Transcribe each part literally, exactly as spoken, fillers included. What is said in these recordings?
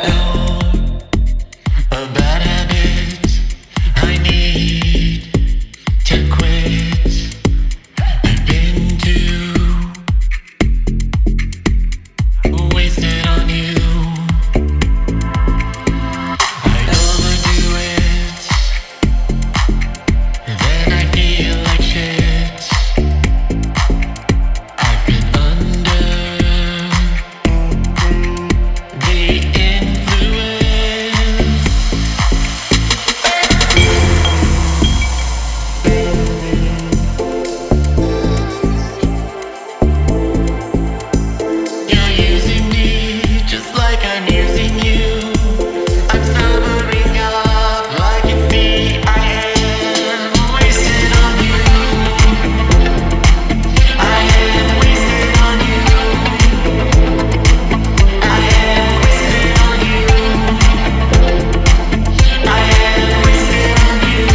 A bad habit I need to quit. I've been too wasted on you. I overdo it, then I feel like shit. I've been under the influence. You're using me just like I'm using you. I'm sobering up, I can see I am wasted on you. I am wasted on you. I am wasted on you. I am wasted on you.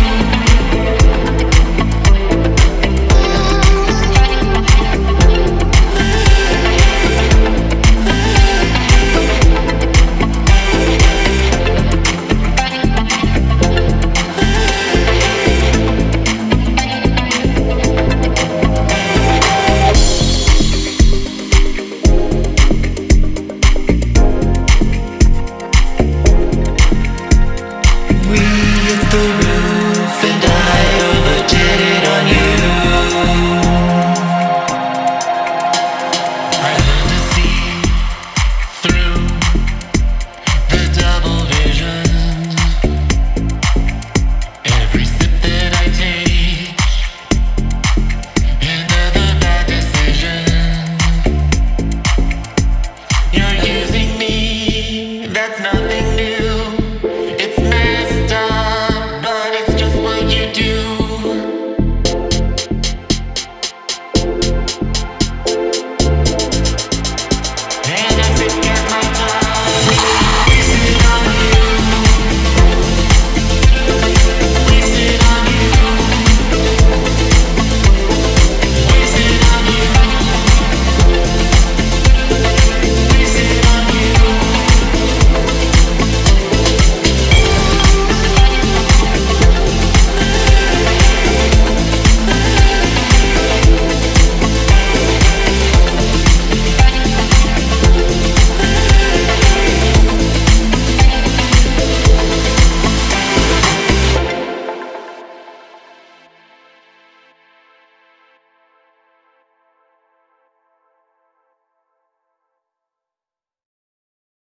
We hit the roof and I overdid it on you. I learned to see through the double vision. Every sip that I take and other bad decisions. You're using me, that's not